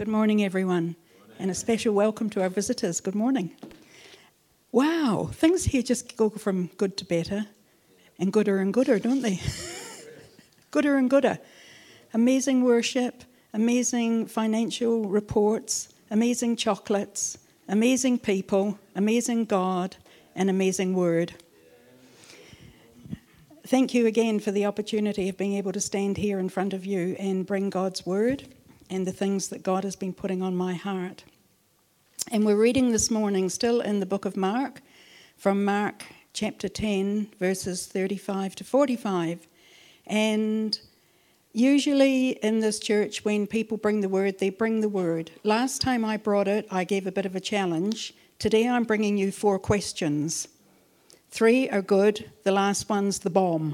Good morning, everyone, and a special welcome to our visitors. Good morning. Wow, things here just go from good to better and gooder, don't they? Gooder and gooder. Amazing worship, amazing financial reports, amazing chocolates, amazing people, amazing God, and amazing word. Thank you again for the opportunity of being able to stand here in front of you and bring God's word and the things that God has been putting on my heart. And we're reading this morning still in the book of Mark, from Mark chapter 10, verses 35 to 45. And usually in this church, when people bring the word, they bring the word. Last time I brought it, I gave a bit of a challenge. Today I'm bringing you 4 questions. 3 are good, the last one's the bomb.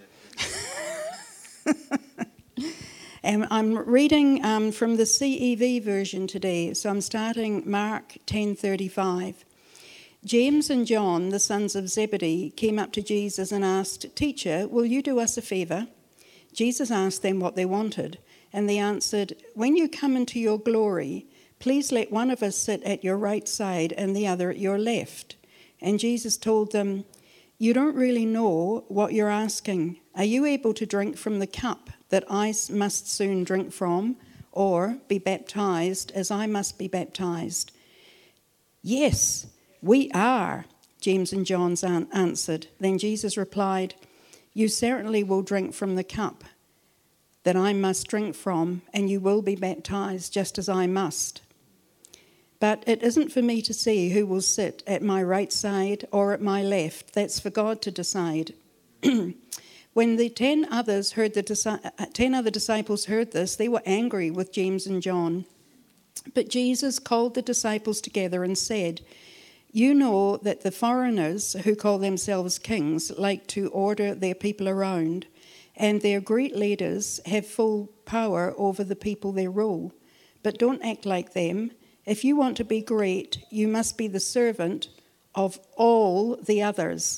And I'm reading from the CEV version today, so I'm starting Mark 10:35. James and John, the sons of Zebedee, came up to Jesus and asked, "Teacher, will you do us a favor?" Jesus asked them what they wanted, and they answered, "When you come into your glory, please let one of us sit at your right side and the other at your left." And Jesus told them, "You don't really know what you're asking. Are you able to drink from the cup that I must soon drink from, or be baptized as I must be baptized?" "Yes, we are," James and John answered. Then Jesus replied, "You certainly will drink from the cup that I must drink from, and you will be baptized just as I must. But it isn't for me to see who will sit at my right side or at my left. That's for God to decide." When the 10 other disciples heard this, they were angry with James and John. But Jesus called the disciples together and said, "You know that the foreigners who call themselves kings like to order their people around, and their great leaders have full power over the people they rule. But don't act like them. If you want to be great, you must be the servant of all the others.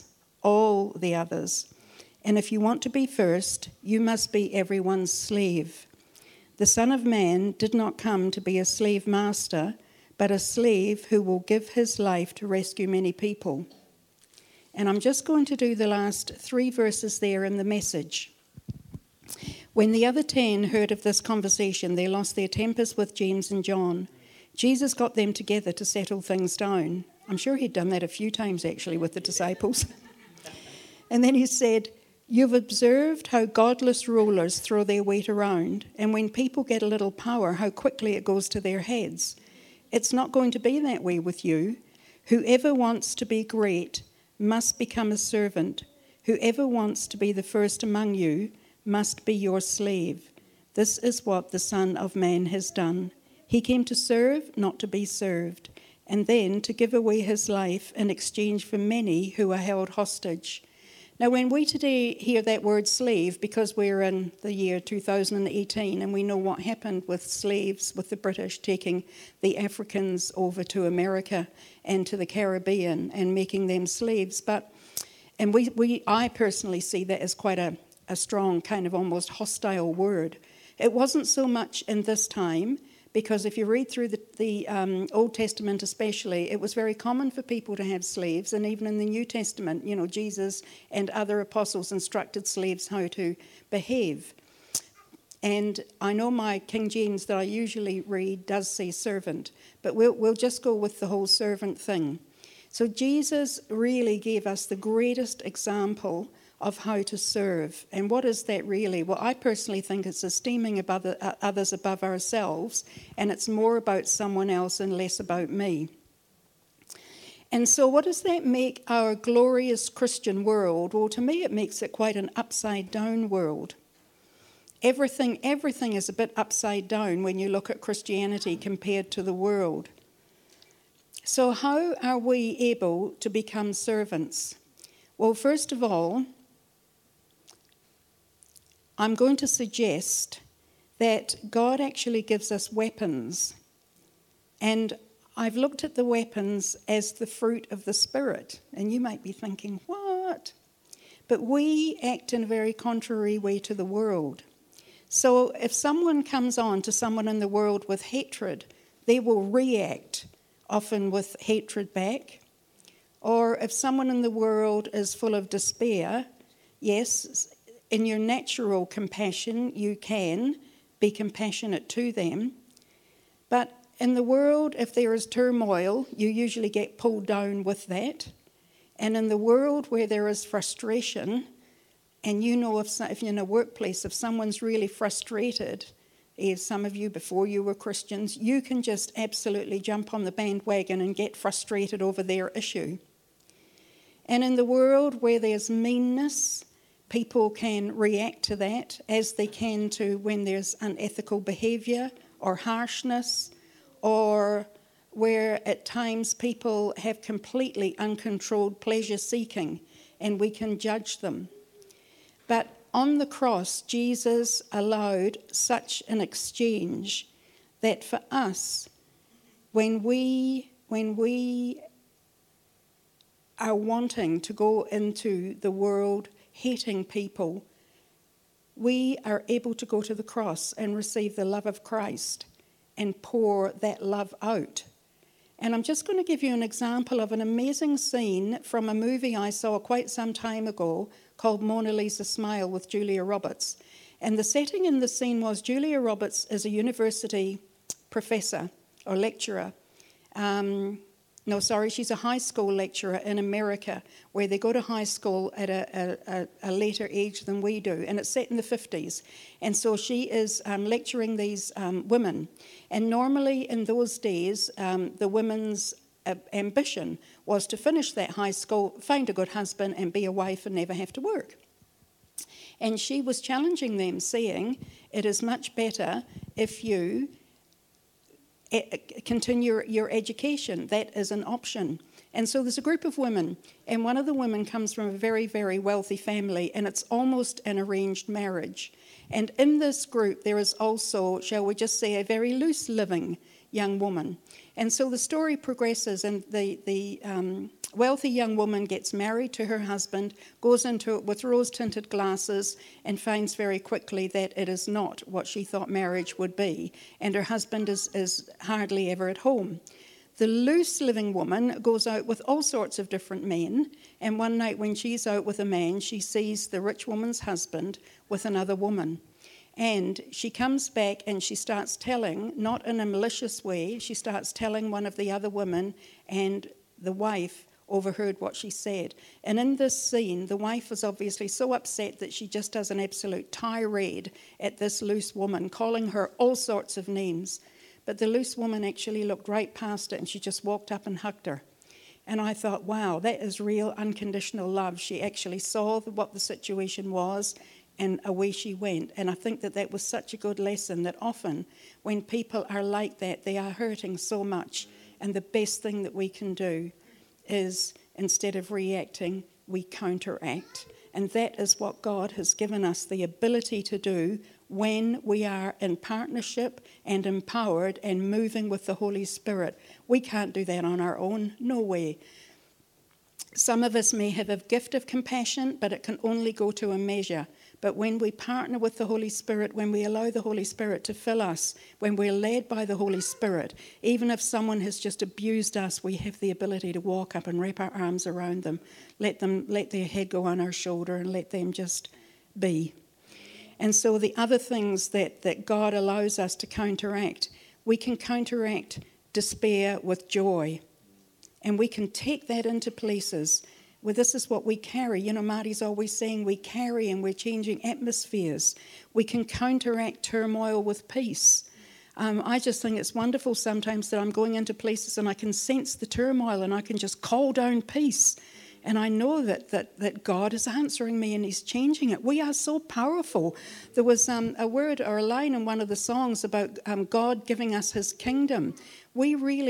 And if you want to be first, you must be everyone's slave. The Son of Man did not come to be a slave master, but a slave who will give his life to rescue many people." And I'm just going to do the last 3 verses there in the Message. When the other 10 heard of this conversation, they lost their tempers with James and John. Jesus got them together to settle things down. I'm sure he'd done that a few times actually with the disciples. And then he said, "You've observed how godless rulers throw their weight around, and when people get a little power, how quickly it goes to their heads. It's not going to be that way with you. Whoever wants to be great must become a servant. Whoever wants to be the first among you must be your slave. This is what the Son of Man has done. He came to serve, not to be served, and then to give away his life in exchange for many who are held hostage." Now, when we today hear that word slave, because we're in the year 2018 and we know what happened with slaves, with the British taking the Africans over to America and to the Caribbean and making them slaves, I personally see that as quite a strong kind of almost hostile word. It wasn't so much in this time, because if you read through the Old Testament especially, it was very common for people to have slaves. And even in the New Testament, Jesus and other apostles instructed slaves how to behave. And I know my King James that I usually read does say servant, but we'll just go with the whole servant thing. So Jesus really gave us the greatest example of how to serve. And what is that really? Well, I personally think it's esteeming others above ourselves, and it's more about someone else and less about me. And so what does that make our glorious Christian world? Well, to me, it makes it quite an upside-down world. Everything is a bit upside down when you look at Christianity compared to the world. So how are we able to become servants? Well, first of all, I'm going to suggest that God actually gives us weapons. And I've looked at the weapons as the fruit of the Spirit. And you might be thinking, what? But we act in a very contrary way to the world. So if someone comes on to someone in the world with hatred, they will react often with hatred back. Or if someone in the world is full of despair, yes, in your natural compassion, you can be compassionate to them. But in the world, if there is turmoil, you usually get pulled down with that. And in the world where there is frustration, and you know if you're in a workplace, if someone's really frustrated, as some of you before you were Christians, you can just absolutely jump on the bandwagon and get frustrated over their issue. And in the world where there's meanness, people can react to that as they can to when there's unethical behaviour or harshness, or where at times people have completely uncontrolled pleasure seeking and we can judge them. But on the cross, Jesus allowed such an exchange that for us, when we are wanting to go into the world hating people, we are able to go to the cross and receive the love of Christ and pour that love out. And I'm just going to give you an example of an amazing scene from a movie I saw quite some time ago called Mona Lisa Smile with Julia Roberts. And the setting in the scene was Julia Roberts is a university professor or lecturer. She's a high school lecturer in America, where they go to high school at a later age than we do, and it's set in the 50s. And so she is lecturing these women. And normally in those days, the women's ambition was to finish that high school, find a good husband, and be a wife and never have to work. And she was challenging them, saying, it is much better if you continue your education. That is an option. And so there's a group of women, and one of the women comes from a very, very wealthy family, and it's almost an arranged marriage. And in this group, there is also, shall we just say, a very loose living young woman. And so the story progresses, and the wealthy young woman gets married to her husband, goes into it with rose-tinted glasses, and finds very quickly that it is not what she thought marriage would be. And her husband is hardly ever at home. The loose living woman goes out with all sorts of different men, and one night when she's out with a man, she sees the rich woman's husband with another woman. And she comes back and she starts telling, not in a malicious way, she starts telling one of the other women, and the wife overheard what she said. And in this scene, the wife was obviously so upset that she just does an absolute tirade at this loose woman, calling her all sorts of names. But the loose woman actually looked right past it, and she just walked up and hugged her. And I thought, wow, that is real unconditional love. She actually saw what the situation was, and away she went. And I think that was such a good lesson, that often when people are like that, they are hurting so much. And the best thing that we can do is, instead of reacting, we counteract. And that is what God has given us the ability to do when we are in partnership and empowered and moving with the Holy Spirit. We can't do that on our own. No way. Some of us may have a gift of compassion, but it can only go to a measure. But when we partner with the Holy Spirit, when we allow the Holy Spirit to fill us, when we're led by the Holy Spirit, even if someone has just abused us, we have the ability to walk up and wrap our arms around them, let their head go on our shoulder, and let them just be. And so the other things that God allows us to counteract, we can counteract despair with joy. And we can take that into places where this is what we carry. You know, Marty's always saying we carry, and we're changing atmospheres. We can counteract turmoil with peace. I just think it's wonderful sometimes that I'm going into places and I can sense the turmoil, and I can just call down peace. And I know that God is answering me and He's changing it. We are so powerful. There was a word or a line in one of the songs about God giving us His kingdom. We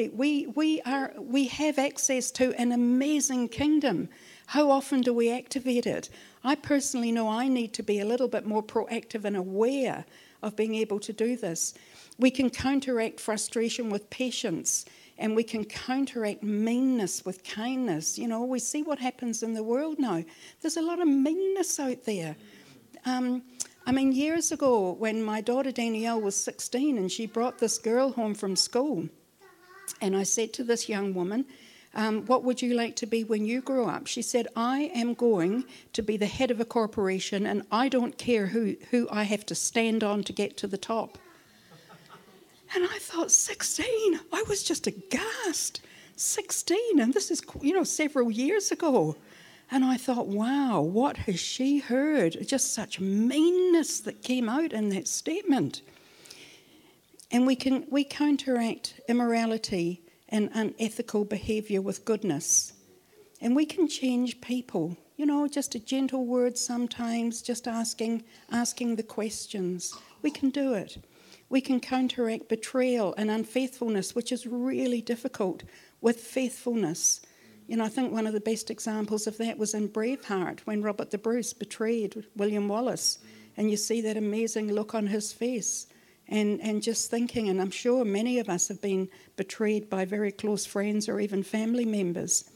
have access to an amazing kingdom. How often do we activate it? I personally know I need to be a little bit more proactive and aware of being able to do this. We can counteract frustration with patience. And we can counteract meanness with kindness. You know, we see what happens in the world now. There's a lot of meanness out there. I mean, years ago, when my daughter Danielle was 16 and she brought this girl home from school, and I said to this young woman, what would you like to be when you grow up? She said, I am going to be the head of a corporation, and I don't care who I have to stand on to get to the top. And I thought, 16? I was just aghast. 16, and this is, several years ago. And I thought, wow, what has she heard? Just such meanness that came out in that statement. And we counteract immorality and unethical behaviour with goodness. And we can change people. Just a gentle word sometimes, just asking the questions. We can do it. We can counteract betrayal and unfaithfulness, which is really difficult, with faithfulness. I think one of the best examples of that was in Braveheart, when Robert the Bruce betrayed William Wallace. And you see that amazing look on his face. And just thinking, and I'm sure many of us have been betrayed by very close friends or even family members.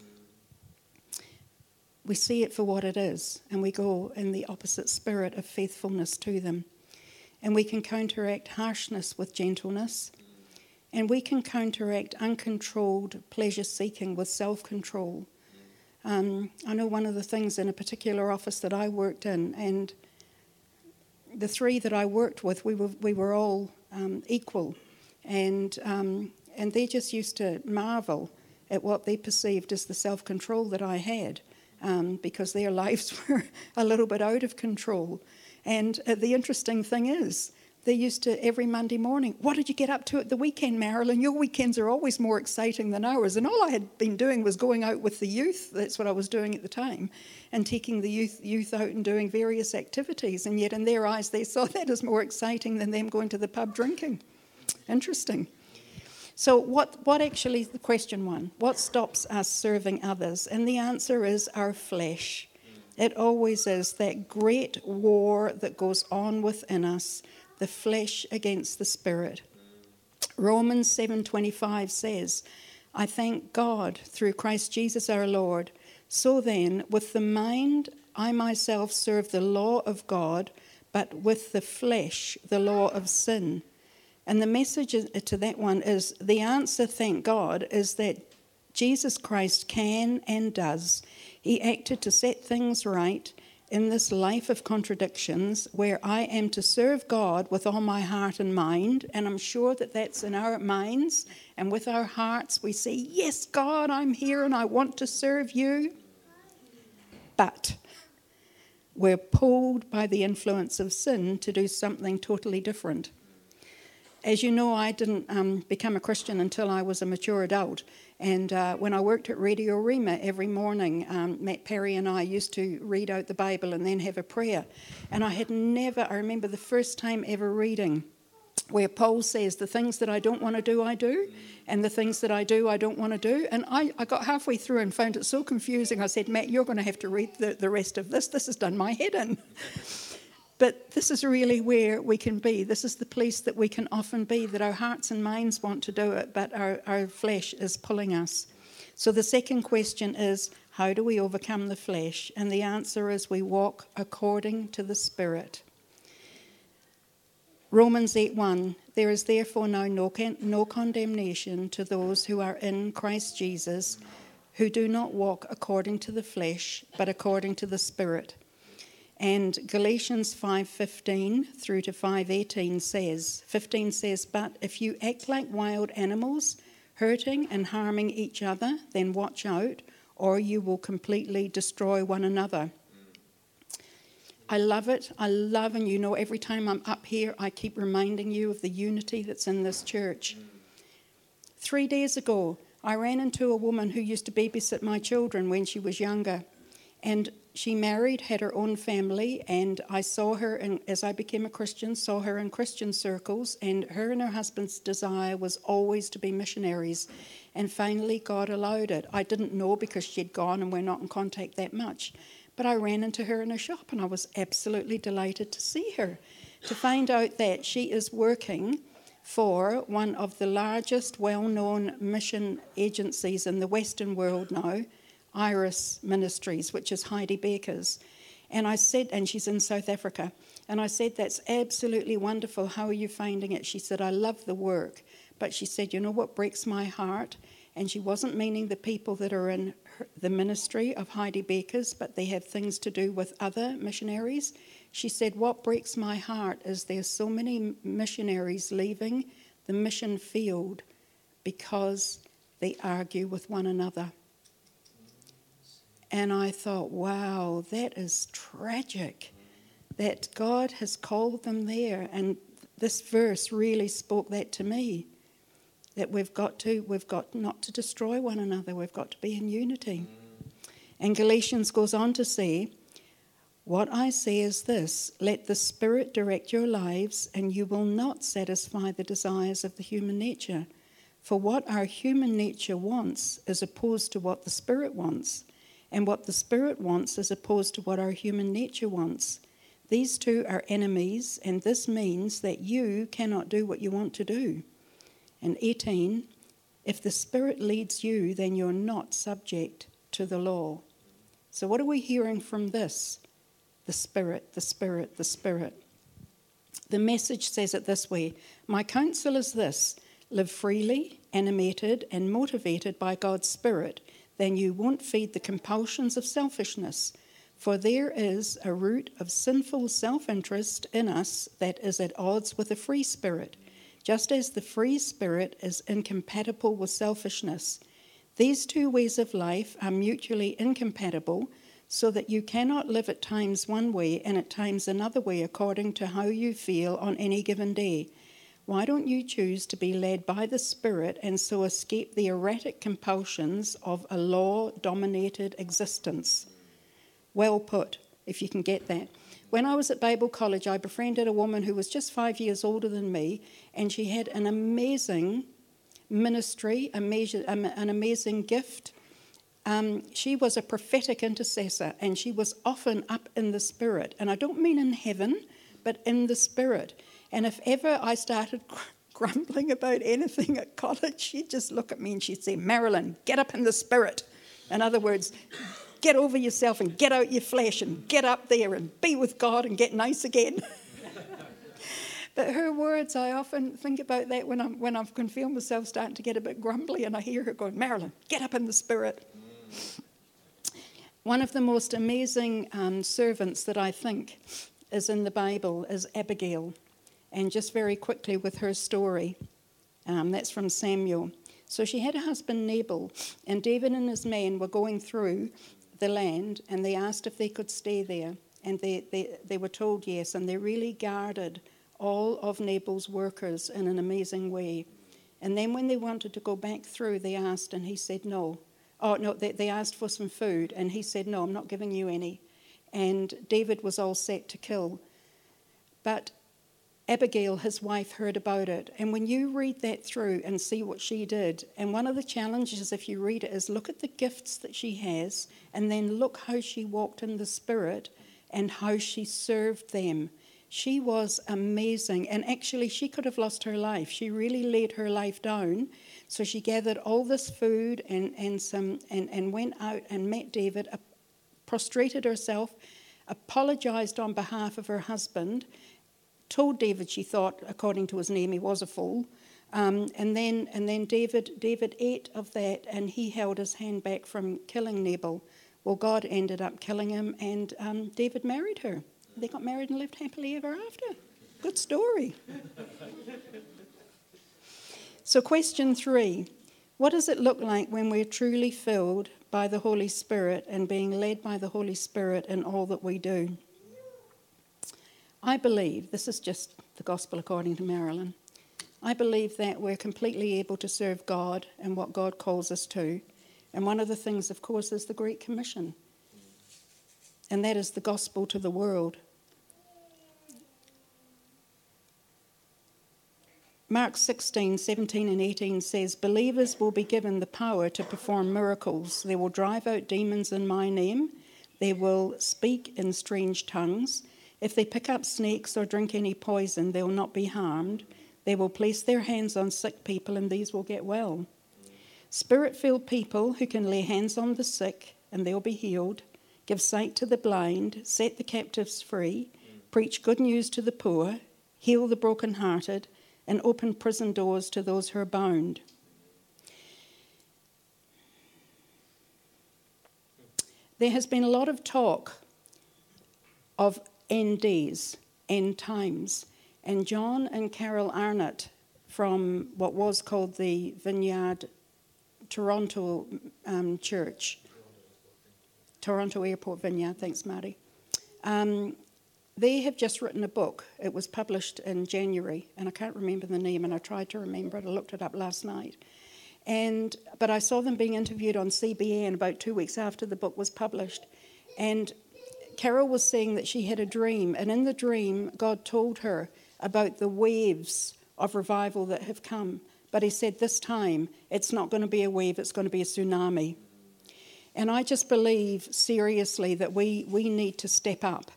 We see it for what it is, and we go in the opposite spirit of faithfulness to them. And we can counteract harshness with gentleness. And we can counteract uncontrolled pleasure-seeking with self-control. I know one of the things in a particular office that I worked in, and the three that I worked with, we were all equal. And they just used to marvel at what they perceived as the self-control that I had, because their lives were a little bit out of control. And the interesting thing is, they used to, every Monday morning, what did you get up to at the weekend, Marilyn? Your weekends are always more exciting than ours. And all I had been doing was going out with the youth. That's what I was doing at the time. And taking the youth out and doing various activities. And yet in their eyes, they saw that as more exciting than them going to the pub drinking. Interesting. So what actually, the question one, what stops us serving others? And the answer is our flesh. It always is that great war that goes on within us, the flesh against the spirit. Romans 7:25 says, I thank God through Christ Jesus our Lord. So then, with the mind, I myself serve the law of God, but with the flesh, the law of sin. And the message to that one is, the answer, thank God, is that Jesus Christ can and does. He acted to set things right in this life of contradictions, where I am to serve God with all my heart and mind, and I'm sure that that's in our minds, and with our hearts we say, yes, God, I'm here and I want to serve you. But we're pulled by the influence of sin to do something totally different. As you know, I didn't become a Christian until I was a mature adult. And when I worked at Radio Rima every morning, Matt Perry and I used to read out the Bible and then have a prayer. And I remember the first time ever reading where Paul says, the things that I don't want to do, I do. And the things that I do, I don't want to do. And I got halfway through and found it so confusing. I said, Matt, you're going to have to read the rest of this. This has done my head in. But this is really where we can be. This is the place that we can often be, that our hearts and minds want to do it, but our flesh is pulling us. So the second question is, how do we overcome the flesh? And the answer is, we walk according to the Spirit. Romans 8:1, there is therefore now no condemnation to those who are in Christ Jesus, who do not walk according to the flesh, but according to the Spirit. And Galatians 5:15 through to 5:18 says, but if you act like wild animals, hurting and harming each other, then watch out, or you will completely destroy one another. I love it. And every time I'm up here, I keep reminding you of the unity that's in this church. 3 days ago, I ran into a woman who used to babysit my children when she was younger. And she married, had her own family, and I saw her, as I became a Christian, saw her in Christian circles, and her husband's desire was always to be missionaries. And finally, God allowed it. I didn't know because she'd gone and we're not in contact that much. But I ran into her in a shop, and I was absolutely delighted to see her, to find out that she is working for one of the largest well-known mission agencies in the Western world now, Iris Ministries, which is Heidi Baker's. And I said, and she's in South Africa, and I said, that's absolutely wonderful. How are you finding it? She said, I love the work. But she said, you know what breaks my heart? And she wasn't meaning the people that are in the ministry of Heidi Bakers, but they have things to do with other missionaries. She said, what breaks my heart is there's so many missionaries leaving the mission field because they argue with one another. And I thought, wow, that is tragic that God has called them there. And this verse really spoke that to me, that we've got not to destroy one another. We've got to be in unity. And Galatians goes on to say, what I say is this, let the Spirit direct your lives and you will not satisfy the desires of the human nature. For what our human nature wants is opposed to what the Spirit wants, and what the Spirit wants is opposed to what our human nature wants. These two are enemies, and this means that you cannot do what you want to do. And 18, if the Spirit leads you, then you're not subject to the law. So what are we hearing from this? The Spirit, the Spirit, the Spirit. The Message says it this way, my counsel is this, live freely, animated and motivated by God's Spirit, then you won't feed the compulsions of selfishness. For there is a root of sinful self-interest in us that is at odds with the free spirit, just as the free spirit is incompatible with selfishness. These two ways of life are mutually incompatible, so that you cannot live at times one way and at times another way according to how you feel on any given day. Why don't you choose to be led by the Spirit and so escape the erratic compulsions of a law-dominated existence? Well put, if you can get that. When I was at Bible College, I befriended a woman who was just 5 years older than me, and she had an amazing ministry, an amazing gift. She was a prophetic intercessor, and she was often up in the Spirit. And I don't mean in heaven, but in the Spirit. And if ever I started grumbling about anything at college, she'd just look at me and she'd say, Marilyn, get up in the Spirit. In other words, get over yourself and get out your flesh and get up there and be with God and get nice again. But her words, I often think about that when I can feel myself starting to get a bit grumbly and I hear her going, Marilyn, get up in the Spirit. One of the most amazing servants that I think is in the Bible is Abigail. And just very quickly with her story, that's from Samuel. So she had a husband, Nabal, and David and his men were going through the land, and they asked if they could stay there. And they were told yes, and they really guarded all of Nabal's workers in an amazing way. And then when they wanted to go back through, they asked, and he said no. Oh, no, they asked for some food, and he said, no, I'm not giving you any. And David was all set to kill. But Abigail, his wife, heard about it. And when you read that through and see what she did, and one of the challenges, if you read it, is look at the gifts that she has, and then look how she walked in the Spirit and how she served them. She was amazing. And actually, she could have lost her life. She really laid her life down. So she gathered all this food and went out and met David, prostrated herself, apologized on behalf of her husband, told David she thought, according to his name, he was a fool. And then David ate of that, and he held his hand back from killing Nabal. Well, God ended up killing him, and David married her. They got married and lived happily ever after. Good story. So question 3, what does it look like when we're truly filled by the Holy Spirit and being led by the Holy Spirit in all that we do? I believe, this is just the gospel according to Marilyn, I believe that we're completely able to serve God and what God calls us to. And one of the things, of course, is the Great Commission. And that is the gospel to the world. Mark 16, 17 and 18 says, believers will be given the power to perform miracles. They will drive out demons in my name. They will speak in strange tongues. If they pick up snakes or drink any poison, they will not be harmed. They will place their hands on sick people, and these will get well. Spirit-filled people who can lay hands on the sick, and they'll be healed, give sight to the blind, set the captives free, preach good news to the poor, heal the brokenhearted, and open prison doors to those who are bound. There has been a lot of talk of end days, end times, and John and Carol Arnott from what was called the Vineyard Toronto Church, Toronto Airport Vineyard, thanks Marty. They have just written a book. It was published in January, and I can't remember the name, and I tried to remember it. I looked it up last night. But I saw them being interviewed on CBN about 2 weeks after the book was published. And Carol was saying that she had a dream, and in the dream, God told her about the waves of revival that have come. But he said this time, it's not going to be a wave, it's going to be a tsunami. And I just believe seriously that we need to step up.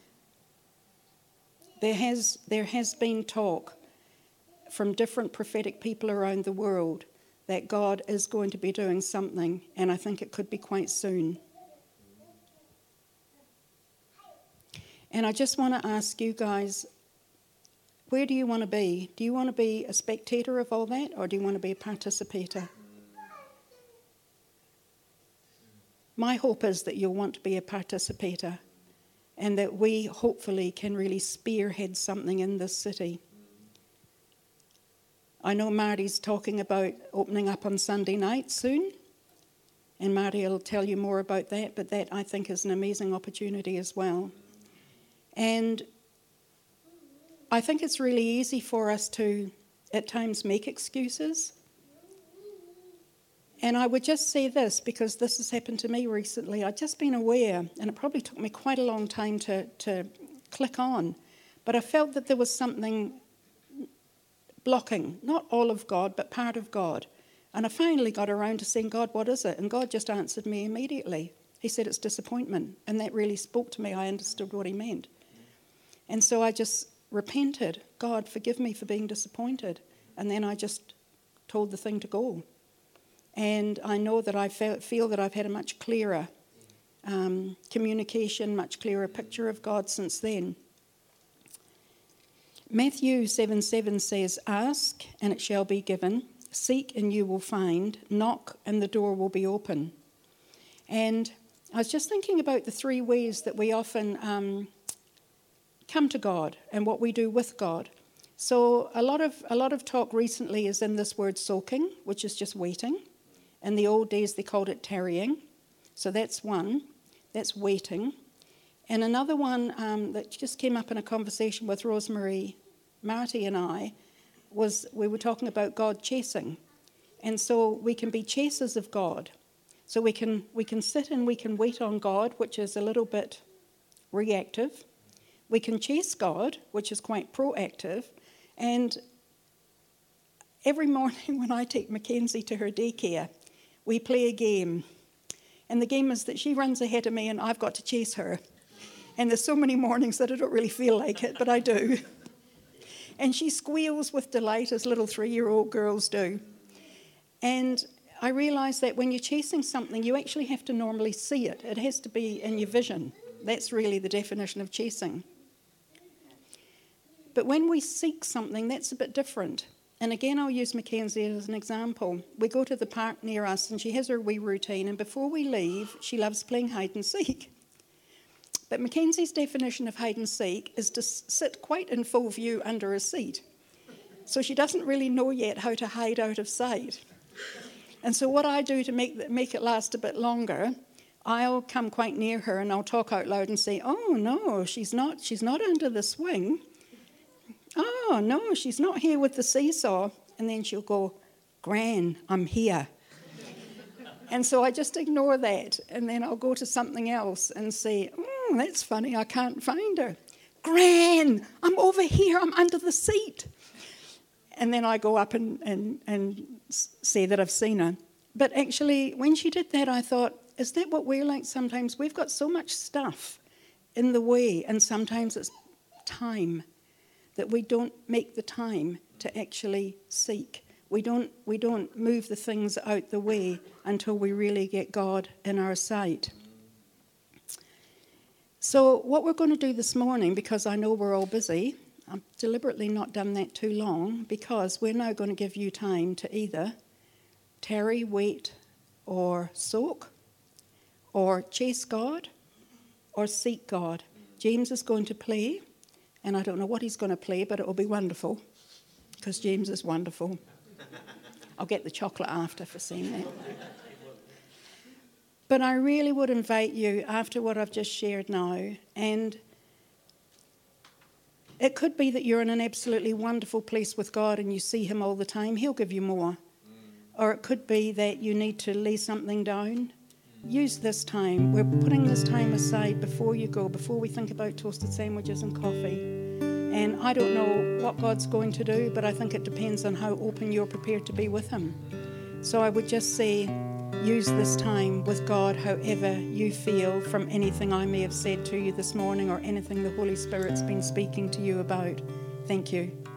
There has been talk from different prophetic people around the world that God is going to be doing something, and I think it could be quite soon. And I just want to ask you guys, where do you want to be? Do you want to be a spectator of all that, or do you want to be a participator? My hope is that you'll want to be a participator, and that we hopefully can really spearhead something in this city. I know Marty's talking about opening up on Sunday night soon, and Marty will tell you more about that, but that I think is an amazing opportunity as well. And I think it's really easy for us to, at times, make excuses. And I would just say this, because this has happened to me recently. I've just been aware, and it probably took me quite a long time to click on, but I felt that there was something blocking, not all of God, but part of God. And I finally got around to saying, God, what is it? And God just answered me immediately. He said, it's disappointment. And that really spoke to me. I understood what he meant. And so I just repented. God, forgive me for being disappointed. And then I just told the thing to go. And I know that I feel that I've had a much clearer communication, much clearer picture of God since then. Matthew 7:7 says, ask and it shall be given, seek and you will find, knock and the door will be open. And I was just thinking about the three ways that we often come to God and what we do with God. So a lot of talk recently is in this word soaking, which is just waiting. In the old days they called it tarrying. So that's one, that's waiting. And another one that just came up in a conversation with Rosemary, Marty and I, was we were talking about God chasing. And so we can be chasers of God. So we can sit and we can wait on God, which is a little bit reactive. We can chase God, which is quite proactive. And every morning when I take Mackenzie to her daycare, we play a game. And the game is that she runs ahead of me and I've got to chase her. And there's so many mornings that I don't really feel like it, but I do. And she squeals with delight, as little 3-year-old girls do. And I realise that when you're chasing something, you actually have to normally see it. It has to be in your vision. That's really the definition of chasing. But when we seek something, that's a bit different. And again, I'll use Mackenzie as an example. We go to the park near us, and she has her wee routine. And before we leave, she loves playing hide and seek. But Mackenzie's definition of hide and seek is to sit quite in full view under a seat. So she doesn't really know yet how to hide out of sight. And so what I do to make it last a bit longer, I'll come quite near her and I'll talk out loud and say, oh, no, she's not under the swing. Oh, no, she's not here with the seesaw. And then she'll go, Gran, I'm here. And so I just ignore that. And then I'll go to something else and say, oh, that's funny, I can't find her. Gran, I'm over here, I'm under the seat. And then I go up and say that I've seen her. But actually, when she did that, I thought, is that what we're like sometimes? We've got so much stuff in the way, and sometimes it's time, that we don't make the time to actually seek. We don't move the things out the way until we really get God in our sight. So what we're going to do this morning, because I know we're all busy, I've deliberately not done that too long, because we're now going to give you time to either tarry, wait, or soak, or chase God, or seek God. James is going to play, and I don't know what he's going to play, but it will be wonderful, because James is wonderful. I'll get the chocolate after for saying that. But I really would invite you, after what I've just shared now, and it could be that you're in an absolutely wonderful place with God and you see him all the time. He'll give you more. Or it could be that you need to lay something down. Use this time. We're putting this time aside before you go, before we think about toasted sandwiches and coffee. And I don't know what God's going to do, but I think it depends on how open you're prepared to be with him. So I would just say, use this time with God however you feel, from anything I may have said to you this morning or anything the Holy Spirit's been speaking to you about. Thank you.